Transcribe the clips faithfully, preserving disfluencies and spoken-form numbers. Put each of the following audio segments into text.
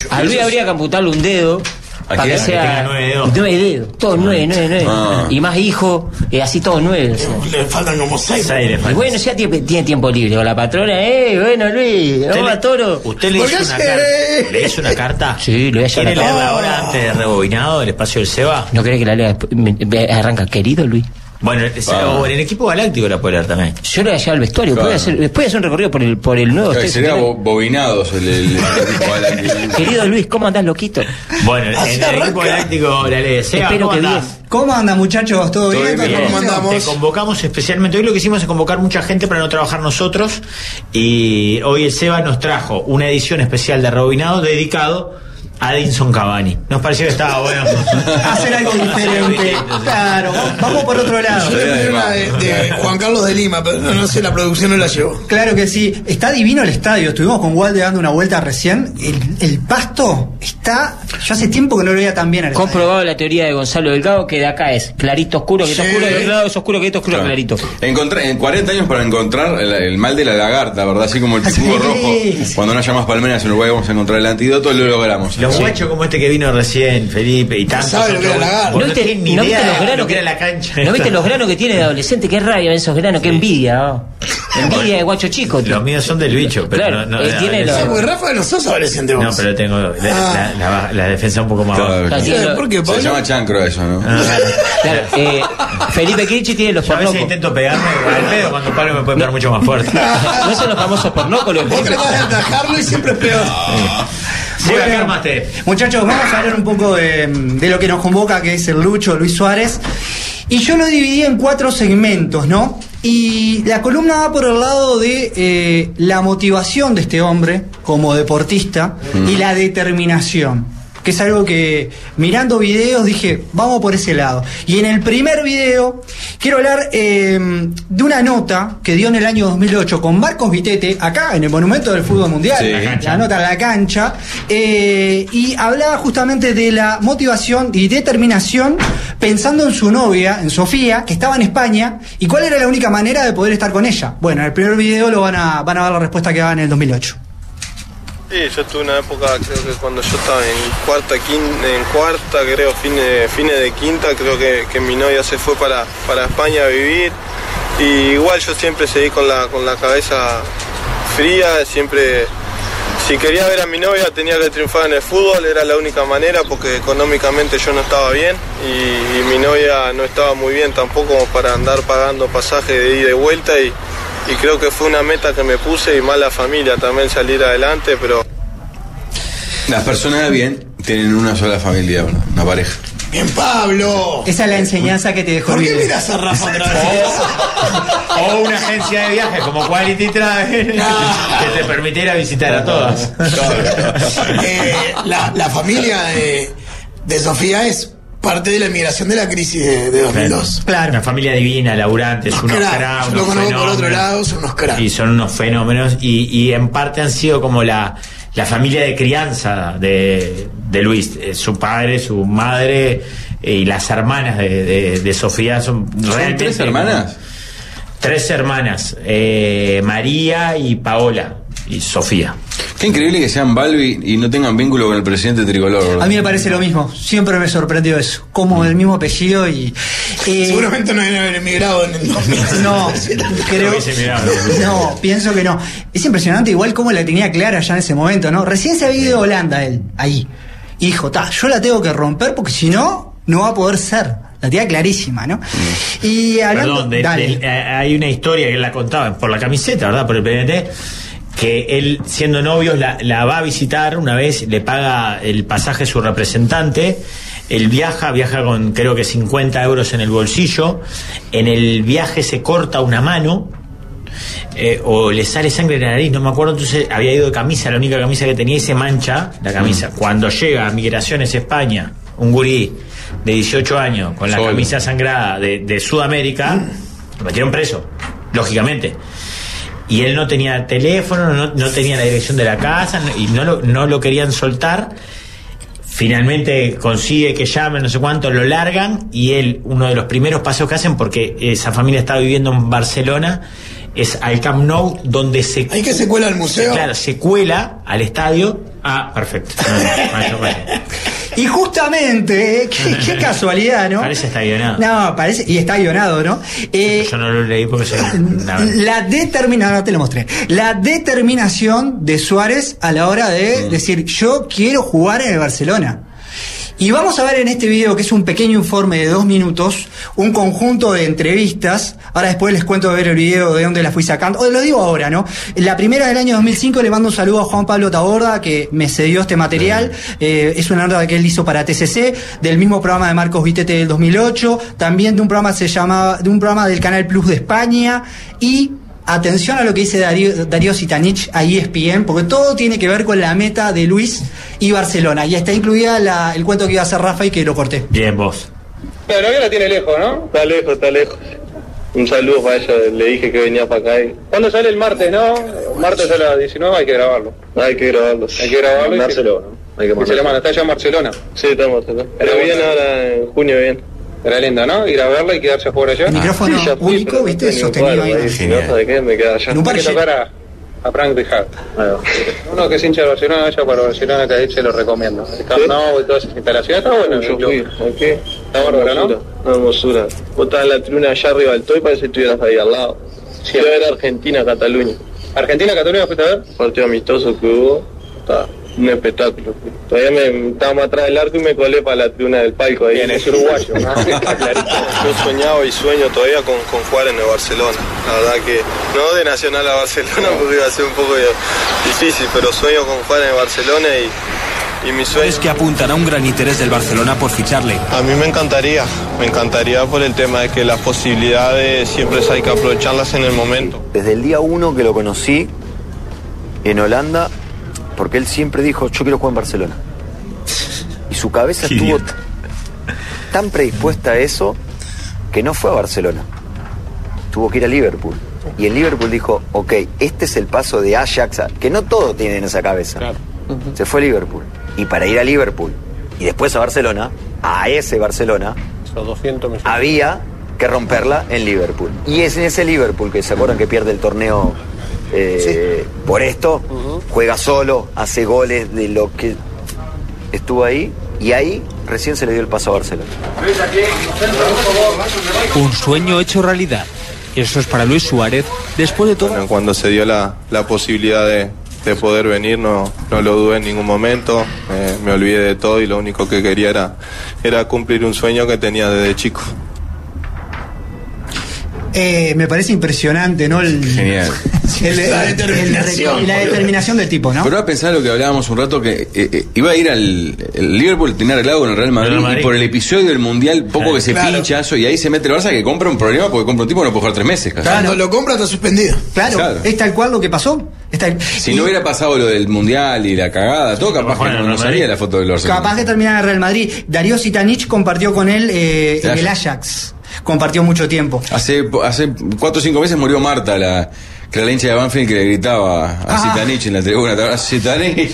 A Luis habría que amputarle un dedo. Para que sea que nueve dedos. Nueve dedos, todos nueve, nueve, nueve. Ah. Y más hijos, eh, así todos nueve. O sea. Le faltan como seis. seis Y bueno, ya tiene, tiene tiempo libre con la patrona, eh, bueno, Luis, vamos a Toro. ¿Usted le hizo una carta? ¿Le hizo una carta? Sí, le voy a ¿Quiere llevar la leerla carta. ahora antes de rebobinado del espacio del Seba? ¿No querés que la lea después? Me- me- Arranca, querido Luis. Bueno, es- Ah. o en el equipo galáctico la puede leer también. Yo le voy a llevar al vestuario, Claro. después, de hacer, después de hacer un recorrido por el, por el nuevo. Claro, estadio sería central. bo- bobinados el, el, el equipo galáctico. Querido Luis, ¿cómo andás, loquito? Bueno, en Así el arranca. equipo galáctico la lee. Seba, Espero ¿cómo que andás? bien. ¿Cómo andan, muchachos? ¿Todo, Todo bien? bien. ¿Cómo ¿Cómo andamos? Te convocamos especialmente. Hoy lo que hicimos es convocar mucha gente para no trabajar nosotros. Y hoy el Seba nos trajo una edición especial de Rebobinado dedicado a Edinson Cavani. Nos pareció que estaba bueno Hacer algo diferente. Claro, vamos por otro lado. Yo le pedí una de, de Juan Carlos de Lima, pero no, no sé, la producción no la llevó. Claro que sí. Está divino el estadio. Estuvimos con Walde dando una vuelta recién. El, el pasto está... Yo hace tiempo que no lo veía tan bien al estadio. Comprobado la teoría de Gonzalo Delgado que de acá es clarito oscuro, que está Sí. oscuro, y de otro lado es oscuro, que está oscuro, Claro. clarito. Encontré, en cuarenta años para encontrar el, el mal de la lagarta, ¿verdad? Así como el picudo Sí. rojo. Cuando no haya más palmeras en Uruguay vamos a encontrar el antídoto, lo logramos. Los Sí. guachos como este que vino recién, Felipe, y tantos sabe lo que otros. era la gana. Vos ¿No no viste, tenés ni no idea viste los de granos lo que que era la cancha? ¿No viste los granos que tiene de adolescente? Qué rabia esos granos, qué envidia. oh. Envidia de guacho chico. tío. Los míos son del bicho, pero Claro, no, no, él no, tiene no, los- O sea, porque Rafa no sos adolescente vos. no, pero tengo la, Ah. la, la- la defensa un poco más Claro, baja. Claro, sí. tiene los- ¿Por qué, Se Pablo? llama chancro eso, ¿no? Ah. claro, eh, Felipe Kirchi tiene los Yo a veces pornocos. intento pegarme al pedo cuando Pablo me puede pegar mucho más fuerte. ¿No son los famosos pornocos? Los Vos tratás de atajarlo y siempre es peor. Sí, Bueno, acá armaste. Muchachos, vamos a hablar un poco de, de lo que nos convoca, que es el Lucho, Luis Suárez. Y yo lo dividí en cuatro segmentos, ¿no? Y la columna va por el lado de eh, la motivación de este hombre como deportista y la determinación, que es algo que mirando videos dije, vamos por ese lado. Y en el primer video quiero hablar eh, de una nota que dio en el año dos mil ocho con Marcos Vitete, acá en el Monumento del Fútbol Mundial, Sí. la, la nota en la cancha, eh, y hablaba justamente de la motivación y determinación pensando en su novia, en Sofía, que estaba en España, y cuál era la única manera de poder estar con ella. Bueno, en el primer video lo van a, van a ver la respuesta que va en el dos mil ocho. Sí, yo tuve una época, creo que cuando yo estaba en cuarta, quinta, en cuarta, creo, fines, fines de quinta, creo que, que mi novia se fue para, para España a vivir. Y igual yo siempre seguí con la, con la cabeza fría, siempre, si quería ver a mi novia tenía que triunfar en el fútbol, era la única manera porque económicamente yo no estaba bien y, y mi novia no estaba muy bien tampoco como para andar pagando pasaje de ida y de vuelta y, y creo que fue una meta que me puse y más la familia también salir adelante, pero... Las personas de bien tienen una sola familia, ¿verdad? Una pareja. Bien, Pablo. Esa es la enseñanza que te dejó ¿Por el qué video. miras a Rafa otra vez? O una agencia de viajes como Quality Travel que te permitiera visitar a todas. Eh, la, la familia de, de Sofía es parte de la inmigración de la crisis de, de dos mil dos. Claro. Una familia divina, laburantes, Unos unos cracks. cracks, Yo lo unos conozco por otro fenómenos. lado, son unos cracks. Y son unos fenómenos y, y en parte han sido como la, la familia de crianza de, de Luis. Eh, su padre, su madre eh, y las hermanas de, de, de Sofía son ¿Son realmente... tres hermanas? Tres hermanas, eh, María y Paola y Sofía. Qué increíble que sean Balbi y no tengan vínculo con el presidente tricolor, ¿verdad? A mí me parece lo mismo, siempre me sorprendió eso, como el mismo apellido y... eh, Seguramente no deben haber emigrado en el dos mil. No, creo, Hubiese mirado. no, pienso que no. Es impresionante igual cómo la tenía clara ya en ese momento, ¿no? Recién se había ido a Holanda él, ahí. Y dijo, ta, yo la tengo que romper porque si no, no va a poder ser. La tenía clarísima, ¿no? Y hablando... Perdón, de- dale. de- eh, hay una historia que la contaba por la camiseta, ¿verdad? Por el P N T, que él, siendo novios, la, la va a visitar una vez, le paga el pasaje a su representante, él viaja, viaja con creo que cincuenta euros en el bolsillo, en el viaje se corta una mano, eh, o le sale sangre en la nariz, no me acuerdo, entonces había ido de camisa, la única camisa que tenía, y se mancha la camisa. Cuando llega a Migraciones España, un gurí de dieciocho años, con la Solo. camisa sangrada de, de Sudamérica, lo metieron preso, lógicamente. Y él no tenía teléfono, no, no tenía la dirección de la casa, no- y no lo, no lo querían soltar. Finalmente consigue que llamen, no sé cuánto, lo largan, y él, uno de los primeros pasos que hacen, porque esa familia estaba viviendo en Barcelona, es al Camp Nou, donde se... ¿Hay que se cuela al museo? Claro, se cuela al estadio. Ah, perfecto. No, vaya, vaya. Y justamente, eh, qué, qué casualidad, ¿no? Parece está guionado. No, parece, y está guionado, ¿no? Eh, Yo no lo leí porque se... La determinación, no te lo mostré, la determinación de Suárez a la hora de mm. decir, yo quiero jugar en el Barcelona. Y vamos a ver en este video, que es un pequeño informe de dos minutos, un conjunto de entrevistas. Ahora después les cuento de ver el video de dónde la fui sacando. O lo digo ahora, ¿no? La primera del año dos mil cinco, le mando un saludo a Juan Pablo Taborda, que me cedió este material. Eh, es una nota que él hizo para T C C, del mismo programa de Marcos Vitete del dos mil ocho, también de un programa que se llamaba, de un programa del Canal Plus de España, y atención a lo que dice Darío, Darío Sitanich a E S P N, porque todo tiene que ver con la meta de Luis y Barcelona. Y está incluida la, el cuento que iba a hacer Rafa y que lo corté. Bien, vos. La novia la tiene lejos, ¿no? Está lejos, está lejos. Un saludo para ella, le dije que venía para acá. Y... ¿Cuándo sale el martes, no? Martes a las diecinueve hay que grabarlo. Hay que grabarlo. Hay que grabarlo. En Barcelona. Hay que mandarlo. ¿Está allá en Barcelona? Sí, está en Barcelona. Pero viene ahora en junio, bien. Era linda, ¿no? Ir a verla y quedarse a jugar allá. El micrófono sí, único, fui, ¿viste? Sostenido ahí. Si no, ¿de qué? Me queda allá. Hay que tocar a, a Frank Rijkaard. Bueno. Uno que es hincha de Barcelona, vaya para Barcelona, que ahí se lo recomiendo. El Camp Nou y todas esas instalaciones. Está bueno. Yo fui. ¿Aquí? Está bárbaro, ¿no? Una hermosura. Vos estás en la tribuna allá arriba del todo y parece que estuvieras ahí al lado. Sí, a ver Argentina-Cataluña. ¿Argentina-Cataluña fuiste a ver? Partido amistoso que hubo. Está... un espectáculo. Todavía me estaba más atrás del arco y me colé para la tribuna del palco ahí. Bien, es uruguayo, ¿no? Yo soñaba y sueño todavía con, con jugar en el Barcelona. La verdad que no de Nacional a Barcelona porque iba a ser un poco difícil, pero sueño con jugar en el Barcelona y, y mi sueño... Es que apuntan a un gran interés del Barcelona por ficharle. A mí me encantaría, me encantaría por el tema de que las posibilidades siempre hay que aprovecharlas en el momento. Desde el día uno que lo conocí en Holanda, porque él siempre dijo, yo quiero jugar en Barcelona. Y su cabeza estuvo t- tan predispuesta a eso que no fue a Barcelona. Tuvo que ir a Liverpool. Y en Liverpool dijo, ok, este es el paso de Ajax, que no todos tienen esa cabeza. Claro. Uh-huh. Se fue a Liverpool. Y para ir a Liverpool y después a Barcelona, a ese Barcelona, Son doscientos millones. Había que romperla en Liverpool. Y es en ese Liverpool que se acuerdan que pierde el torneo eh, sí. por esto, uh-huh. juega solo, hace goles de lo que estuvo ahí, y ahí recién se le dio el paso a Barcelona. Un sueño hecho realidad. Eso es para Luis Suárez, después de todo. Bueno, cuando se dio la, la posibilidad de, de poder venir, no, no lo dudé en ningún momento, eh, me olvidé de todo y lo único que quería era, era cumplir un sueño que tenía desde chico. Eh, me parece impresionante, ¿no? El, Genial. El, la determinación. El, la determinación del tipo, ¿no? Pero va a pensar lo que hablábamos un rato, que eh, eh, iba a ir al el Liverpool, tenía arreglado con el Real Madrid, Real Madrid, y por el episodio del Mundial, poco claro, que se claro. pincha eso, y ahí se mete el Barça, que compra un problema porque compra un tipo que no puede jugar tres meses. Casi. Cuando lo compra está suspendido. Claro, claro, es tal cual lo que pasó. Tal, si y, no hubiera pasado lo del Mundial y la cagada, todo, capaz que no, no salía la foto del Barça. Capaz que terminara en el Real Madrid. Darío Sitanich compartió con él eh, en el Ajax. Compartió mucho tiempo. Hace hace cuatro o cinco meses murió Marta, la, que era la hincha de Banfield, que le gritaba a ah. Sitanich en la tribuna. Sitanich.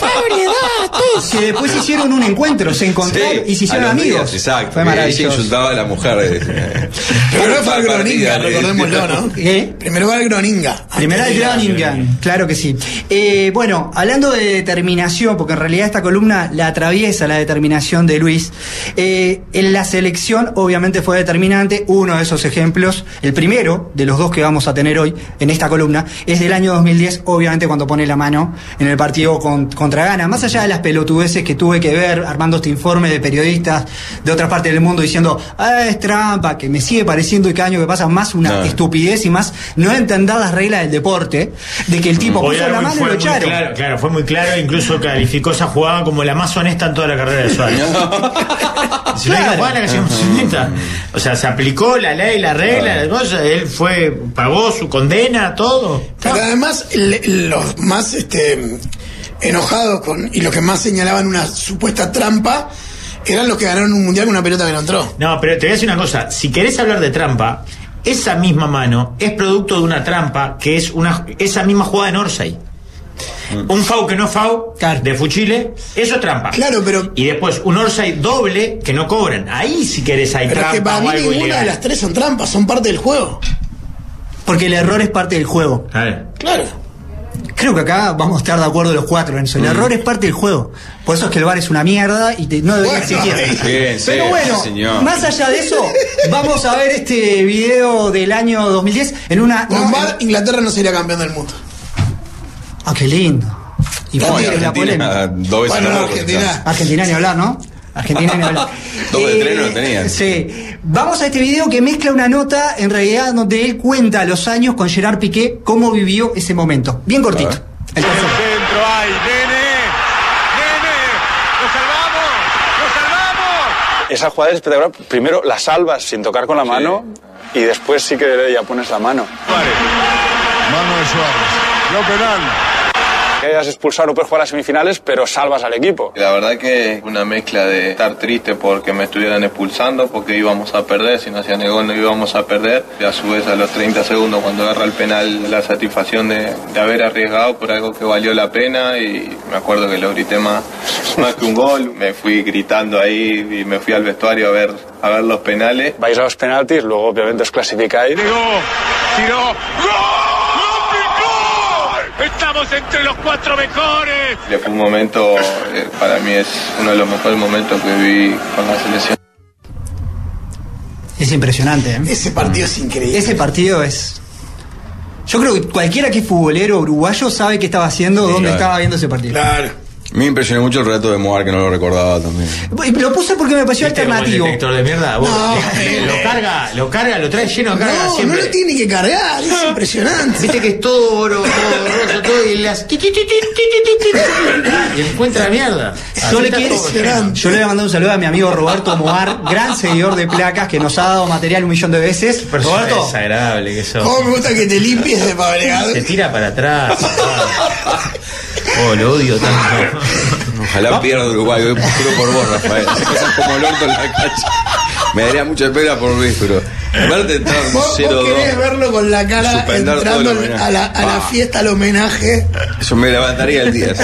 Que después hicieron un encuentro, se encontraron sí, y se hicieron amigos. Días, exacto. Fue maravilloso. Ella insultaba a la mujer. Primero fue al Groninga, recordémoslo, ¿no? ¿Eh? Primero fue al Groninga. Primero al Groninga, claro que sí. Eh, bueno, hablando de determinación, porque en realidad esta columna la atraviesa la determinación de Luis, eh, en la selección obviamente fue determinante. Uno de esos ejemplos, el primero de los dos que vamos a tener hoy en esta columna, es del año dos mil diez, obviamente cuando pone la mano en el partido con, contra Ghana. Más allá de las pelotudeces que tuve que ver armando este informe de periodistas de otras partes del mundo diciendo, ah, es trampa, que me sigue pareciendo y cada año que pasa más una no. estupidez y más no entender las reglas del deporte, de que el tipo puso la mano y lo echaron. Claro, claro, fue muy claro, incluso calificó esa jugada como la más honesta en toda la carrera de Suárez. Si no hay que jugar, la que honesta. O sea, se aplicó la ley, la regla, las cosas, él fue, pagó su condena, todo. Pero además, le, los más este enojados con y los que más señalaban una supuesta trampa eran los que ganaron un mundial con una pelota que no entró. No, pero te voy a decir una cosa, si querés hablar de trampa, esa misma mano es producto de una trampa que es una esa misma jugada en Orsay. Mm. Un foul que no foul claro. de Fuchile, eso es trampa. Claro, pero y después un Orsay doble que no cobran. Ahí si querés hay pero trampa. Pero que para mí ninguna ilegal. De las tres son trampas, son parte del juego. Porque el error es parte del juego. Claro. Claro. Creo que acá vamos a estar de acuerdo los cuatro en eso. El mm. error es parte del juego. Por eso es que el V A R es una mierda y te, no debería existir. Bien, Pero sí, bueno, señor. Más allá de eso, vamos a ver este video del año dos mil diez en una... Con V A R, Inglaterra no sería campeón del mundo. Ah, qué lindo. Y no, fue y la polémica. Dos veces bueno, no, Argentina. Argentina ni hablar, ¿no? Argentina ni hablar. Dos de tres no lo tenían. Sí. Vamos a este video que mezcla una nota, en realidad, donde él cuenta los años con Gerard Piqué, cómo vivió ese momento. Bien cortito. El centro hay, nene, nene, ¡lo salvamos! ¡Lo salvamos! Esa jugada es espectacular. Primero la salvas sin tocar con la mano sí. y después sí que ya pones la mano. Suárez. Mano de Suárez. No penal. Que hayas expulsado no puedes jugar a semifinales, pero salvas al equipo. La verdad que una mezcla de estar triste porque me estuvieran expulsando, porque íbamos a perder, si no hacían el gol no íbamos a perder. Y a su vez a los treinta segundos cuando agarra el penal la satisfacción de, de haber arriesgado por algo que valió la pena y me acuerdo que lo grité más, más que un gol. Me fui gritando ahí y me fui al vestuario a ver, a ver los penales. Vais a los penaltis, luego obviamente os clasificáis. Tiró, tiró, ¡gol! ¡Estamos entre los cuatro mejores! Fue un momento, eh, para mí es uno de los mejores momentos que viví con la selección. Es impresionante, ¿eh? Ese partido es increíble. Ese partido es... Yo creo que cualquiera que es futbolero uruguayo sabe qué estaba haciendo, sí, dónde claro. estaba viendo ese partido. Claro. Me impresionó mucho el relato de Moar, que no lo recordaba también. Lo puse porque me pareció alternativo. El detector de mierda, vos, no, eh, lo carga, lo carga, lo trae lleno de carga no, siempre. No lo tiene que cargar, es impresionante. Viste que es todo oro, todo rosa, todo y las y encuentra mierda. Yo le, quiero, yo le voy a mandar un saludo a mi amigo Roberto Moar, gran seguidor de Placas, que nos ha dado material un millón de veces. Roberto, es desagradable que sos. ¿Cómo me gusta que te limpies de pabregado? Se tira para atrás. Oh, lo odio tanto. Ojalá pierda Uruguay, yo juro por vos, Rafael. Se pasan como el orto en la cancha. Me daría mucha pena por Luis, pero verte entrar ¿Vos, cero dos. ¿Vos querés verlo con la cara entrando a la, a la fiesta, al homenaje? Eso me levantaría el día. ¿Sí?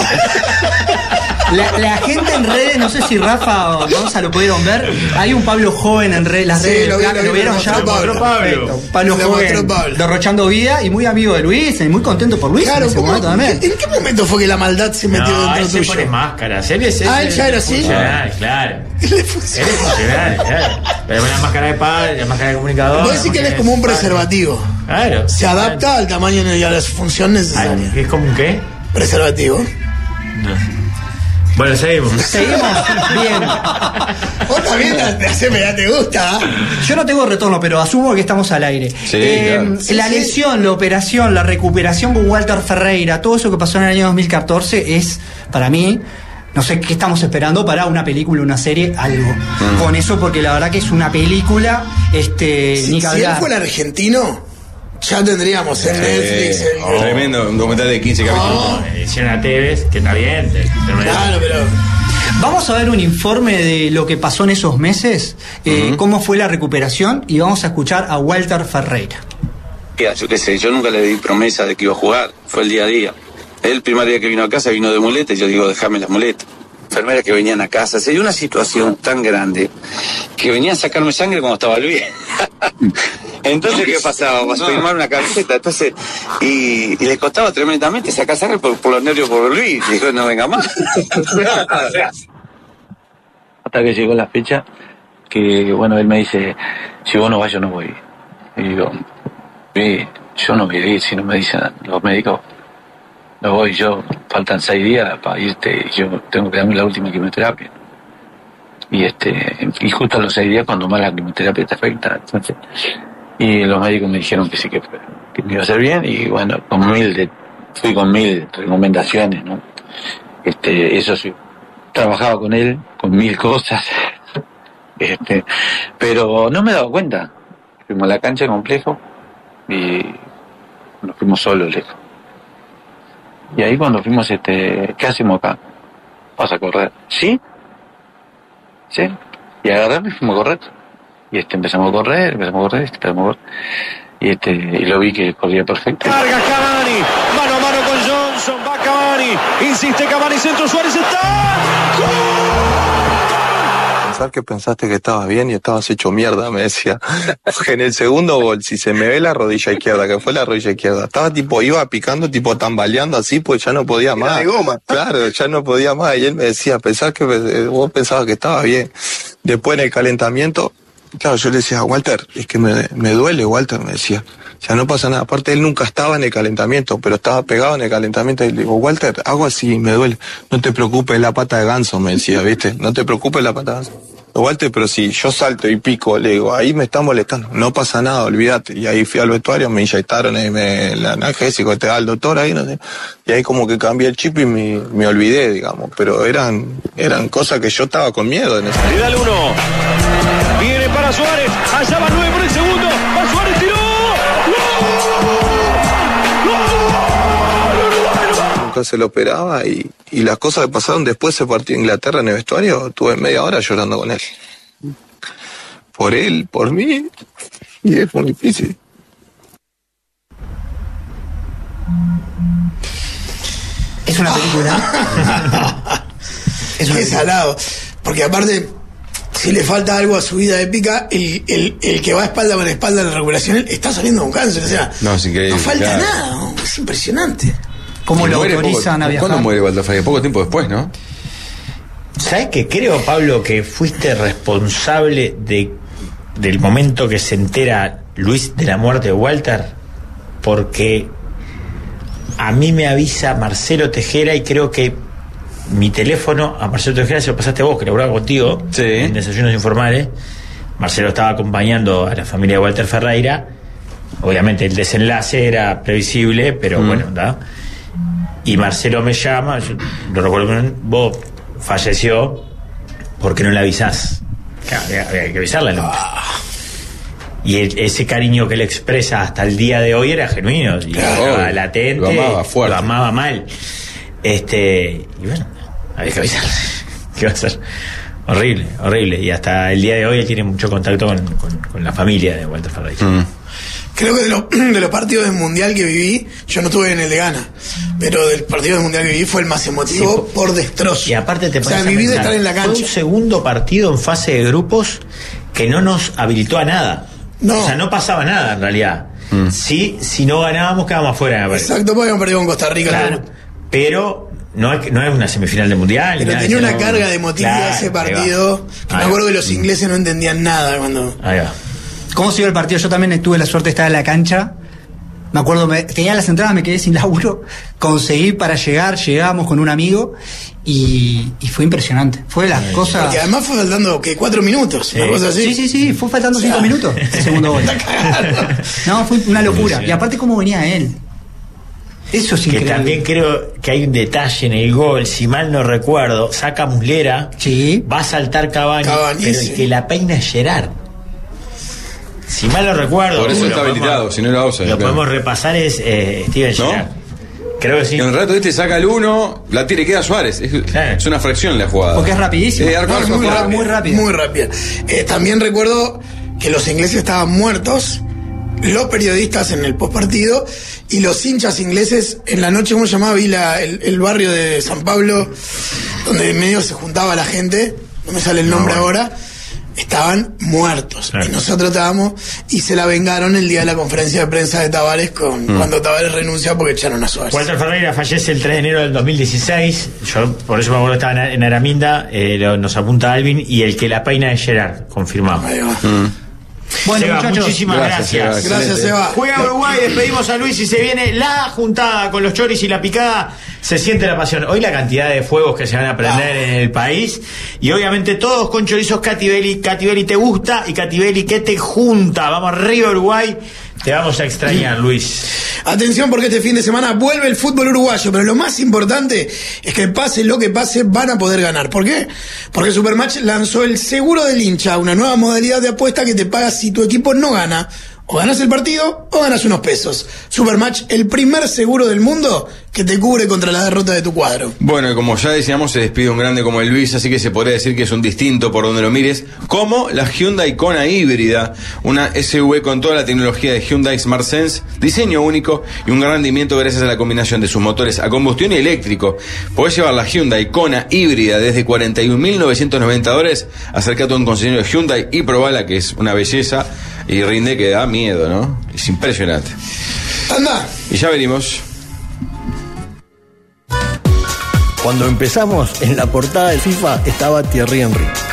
La, la gente en redes, no sé si Rafa o Gonzalo lo pudieron ver, hay un Pablo Joven en redes, las sí, redes lo, de Placa, vi, ¿lo vieron ya? Pablo, Pablo, Pablo Joven, Pablo. derrochando vida y muy amigo de Luis, y muy contento por Luis. Claro, en ese ¿cómo, momento también. ¿En qué momento fue que la maldad se metió no, dentro él tuyo? se pone máscaras, él es, ah, él ya era así. Funcional, claro. Él es funcional, claro. Pero la máscara de padre, la máscara de comunicador. Puedo decir que él es como un preservativo. Claro. Se adapta al tamaño y a la función necesaria. ¿Es como un qué? Preservativo. No. Bueno, seguimos. Seguimos. Bien. Vos también te, ya te gusta. Yo no tengo retorno, pero asumo que estamos al aire. Sí, eh, claro. sí, la lesión, sí. la operación, la recuperación con Walter Ferreira, todo eso que pasó en el año dos mil catorce es, para mí, no sé qué estamos esperando para una película, una serie, algo. Mm. Con eso, porque la verdad que es una película, este, si, ni si él fuera argentino, ya tendríamos en sí. Netflix. El... Oh. Tremendo, un documental de quince capítulos. Oh. Edición a Tevez, que está bien. Claro, pero... Vamos a ver un informe de lo que pasó en esos meses, eh, uh-huh. cómo fue la recuperación, y vamos a escuchar a Walter Ferreira. Yo qué sé, yo nunca le di promesa de que iba a jugar, fue el día a día. El primer día que vino a casa vino de muleta y yo digo, déjame las muletas. Enfermeras que venían a casa, se dio una situación tan grande que venían a sacarme sangre cuando estaba Luis. Entonces, ¿qué pasaba? Vas a firmar una camiseta, entonces, y, y les costaba tremendamente sacar sangre por, por los nervios por Luis. Dijo, no venga más. Hasta que llegó la fecha, que bueno, él me dice, si vos no vas, yo no voy. Y digo, yo no voy a ir, si no me dicen los médicos, no voy, yo, faltan seis días para irte, y yo tengo que darme la última quimioterapia. Y este, y justo a los seis días cuando más la quimioterapia te afecta, entonces, y los médicos me dijeron que sí, que, que me iba a hacer bien, y bueno, con mil de, fui con mil recomendaciones, ¿no? Este, eso sí, trabajaba con él, con mil cosas, este, pero no me he dado cuenta. Fuimos a la cancha complejo y nos fuimos solos lejos. Y ahí cuando fuimos, este, ¿qué hacemos acá? Vas a correr. ¿Sí? ¿Sí? Y agarramos y fuimos a correr. Y este, empezamos a correr, empezamos a correr, empezamos a correr. Y este, y lo vi que corría perfecto. Carga Cavani, mano a mano con Johnson, va Cavani, insiste Cavani, centro, Suárez está. ¡Gol! pesar que pensaste que estabas bien y estabas hecho mierda, me decía. En el segundo gol, si se me ve la rodilla izquierda, que fue la rodilla izquierda, estaba tipo, iba picando, tipo tambaleando así, pues ya no podía más. De goma. Claro, ya no podía más. Y él me decía, pensar que vos pensabas que estaba bien. Después en el calentamiento, claro, yo le decía, Walter, es que me, me duele, Walter, me decía. O sea, no pasa nada. Aparte, él nunca estaba en el calentamiento, pero estaba pegado en el calentamiento. Y le digo, Walter, hago así, me duele. No te preocupes, la pata de ganso, me decía, ¿viste? No te preocupes, la pata de ganso. Walter, pero si yo salto y pico, le digo, ahí me está molestando. No pasa nada, olvídate. Y ahí fui al vestuario, me inyectaron eh, me, el analgésico, te da el doctor ahí, no sé. Y ahí como que cambié el chip y me, me olvidé, digamos. Pero eran, eran cosas que yo estaba con miedo en ese momento. Vidal uno. Viene para Suárez. Allá va nueve por el segundo. Va Suárez, tiró. Nunca se lo operaba y, y las cosas que pasaron después se partió Inglaterra en el vestuario, tuve media hora llorando con él. Por él, por mí, y es muy difícil. Es una película. Es un salado. Porque aparte, si le falta algo a su vida épica, el, el, el que va espalda con espalda en la recuperación está saliendo con cáncer. O sea, no, es increíble, no falta claro. nada, ¿no? Es impresionante. ¿Cómo lo muere autorizan poco, a viajar? ¿Cuándo muere Walter Frey? Poco tiempo después, ¿no? ¿Sabes qué? Creo, Pablo, que fuiste responsable de del momento que se entera Luis de la muerte de Walter, porque a mí me avisa Marcelo Tejera y creo que mi teléfono a Marcelo Tejera se lo pasaste vos, que laburaba contigo sí. en Desayunos Informales. Marcelo estaba acompañando a la familia de Walter Ferreira. Obviamente el desenlace era previsible, pero mm. bueno, ¿da? Y Marcelo me llama, yo lo recuerdo, vos falleció, ¿por qué no le avisás? Claro, había, había que avisarle, ¿no? Ah. Y el, ese cariño que le expresa hasta el día de hoy era genuino, y claro, estaba latente, lo amaba fuerte, lo amaba mal. Este, y bueno, había que avisarle. ¿Qué va a ser? Horrible, horrible. Y hasta el día de hoy él tiene mucho contacto con, con, con la familia de Walter Ferreira. Mm. Creo que de, lo, de los partidos del Mundial que viví, yo no estuve en el de Ghana, pero del partido del Mundial que viví fue el más emotivo, sí, por, por destrozo. Y aparte te o sea, viví de estar en la cancha. Fue un segundo partido en fase de grupos que no nos habilitó a nada. No. O sea, no pasaba nada en realidad. Mm. Sí, si no ganábamos quedábamos afuera. Exacto, porque habíamos perdido con Costa Rica. Claro, pero no es, no es una semifinal de Mundial. Pero tenía una no, carga de emotividad, claro, ese partido, que me acuerdo que los ingleses no entendían nada cuando... Ahí va. ¿Cómo siguió el partido? Yo también tuve la suerte de estar en la cancha. Me acuerdo, me, tenía las entradas, me quedé sin laburo. Conseguí para llegar, llegamos con un amigo y, y fue impresionante. Fue de las sí. cosas... Porque además fue faltando, ¿qué? Cuatro minutos, sí. una cosa así. Sí, sí, sí, fue faltando cinco o sea, minutos el segundo gol. No, fue una locura. Sí. Y aparte cómo venía él. Eso es increíble. Que también creo que hay un detalle en el gol, si mal no recuerdo, saca Muslera, sí. va a saltar Cavani, Cavani pero sí. el que la peina es Gerard. Si mal lo recuerdo. Por eso está habilitado, si no era Osa. Lo claro. podemos repasar, es eh, Steven Gerrard. ¿No? Creo que sí. En el rato este saca el uno, la tira y queda Suárez. Es, claro. es una fracción la jugada. Porque es rapidísimo. Eh, no, es muy, rápido, muy rápido. Muy rápido. Eh, también recuerdo que los ingleses estaban muertos, los periodistas en el postpartido y los hinchas ingleses en la noche, ¿cómo se llamaba? Vi la, el, el barrio de San Pablo, donde en medio se juntaba la gente, no me sale el nombre no, bueno. ahora. Estaban muertos claro. y nosotros estábamos y se la vengaron el día de la conferencia de prensa de Tavares con mm. cuando Tavares renunció porque echaron a Suárez. Walter Ferreira fallece el tres de enero del dos mil dieciséis. Yo por eso me acuerdo que estaba en Araminda, eh, lo, nos apunta Alvin, y el que la peina es Gerard, confirmado. Ahí va. Mm. Bueno, Seba, muchachos, muchísimas gracias. Gracias, gracias Seba. Juega Uruguay, despedimos a Luis y se viene la juntada con los choris y la picada. Se siente la pasión. Hoy la cantidad de fuegos que se van a prender ah. en el país. Y obviamente todos con chorizos Catibelli. Catibelli te gusta y Catibelli que te junta. Vamos arriba Uruguay. Te vamos a extrañar, Luis. Atención porque este fin de semana vuelve el fútbol uruguayo, pero lo más importante es que pase lo que pase, van a poder ganar. ¿Por qué? Porque Supermatch lanzó el seguro del hincha, una nueva modalidad de apuesta que te paga si tu equipo no gana O ganas el partido o ganas unos pesos. Supermatch, el primer seguro del mundo que te cubre contra la derrota de tu cuadro. Bueno, y como ya decíamos, se despide un grande como el Luis, así que se podría decir que es un distinto por donde lo mires, como la Hyundai Kona híbrida, una S U V con toda la tecnología de Hyundai Smart Sense, diseño único y un gran rendimiento gracias a la combinación de sus motores a combustión y eléctrico. Podés llevar la Hyundai Kona híbrida desde cuarenta y un mil novecientos noventa dólares. Acércate a un concesionario de Hyundai y probala, que es una belleza y rinde que da miedo, ¿no? Es impresionante. Anda. Y ya venimos. Cuando empezamos, en la portada de FIFA estaba Thierry Henry.